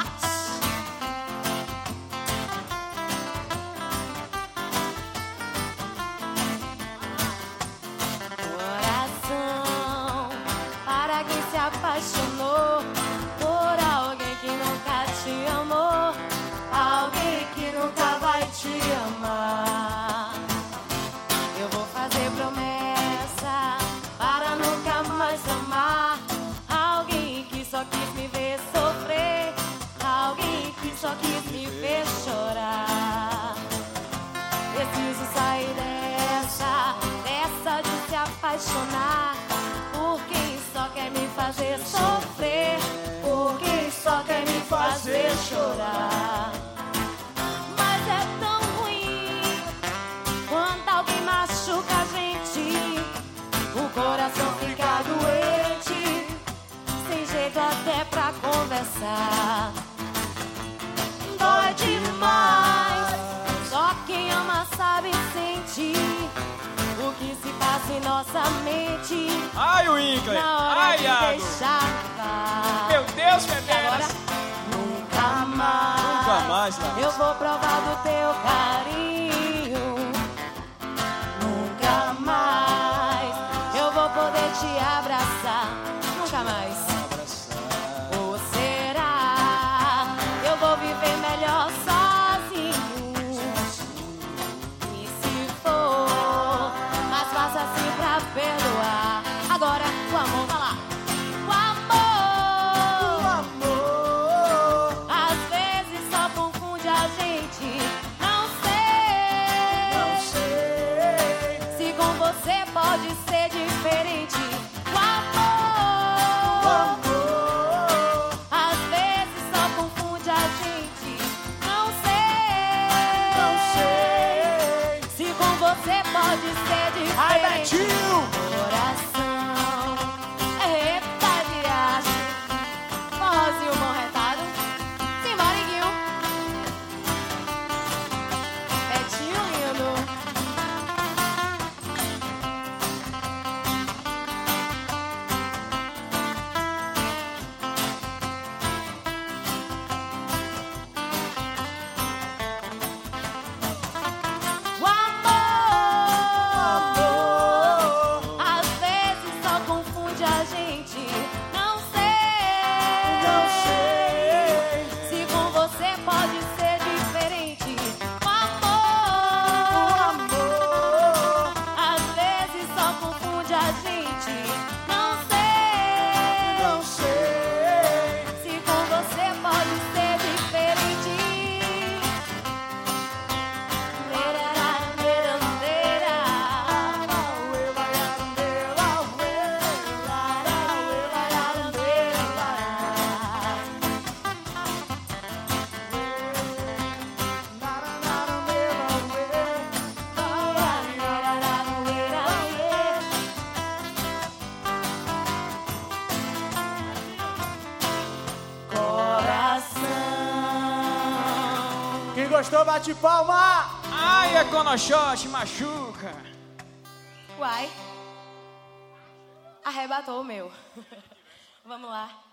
Coração, para quem se apaixonou por alguém que nunca te amou, alguém que nunca vai te amar. Eu vou fazer promessa para nunca mais amar alguém que só quis me ver sofrer, alguém que só quis me ver chorar. Preciso sair dessa de se apaixonar por quem só quer me fazer sofrer, por quem só quer me fazer chorar. Mas é tão ruim quando alguém machuca a gente, o coração fica doente, sem jeito até pra conversar. Dói demais, só quem ama sabe sentir o que se passa em nossa mente. Ai, o Winkler! Na hora Ai, de Iago! deixar levar. Meu Deus, E Federas! agora, nunca mais, Nunca mais, Laís. eu vou provar do teu carinho. Nunca mais eu vou poder te abraçar. Nunca mais. Ou será eu vou viver melhor sozinho? E se for mais fácil assim pra perdoar? Agora o amor, vai lá. O amor, às vezes só confunde a gente. Não sei se com você pode ser diferente. O amor, às vezes só confunde a gente. Não sei se com você pode ser diferente. Ai, Betinho! Coração, eita viagem, forrozinho bom retado. Simbora, Iguinho. Betinho lindo. O amor, às vezes só confunde a gente. Não sei se com você pode ser diferente. O amor, às vezes só confunde a gente. Não sei se com você pode ser diferente. Coração. Quem gostou, bate palma! Ai, a Conochote machuca! Uai, arrebatou o meu. Vamos lá.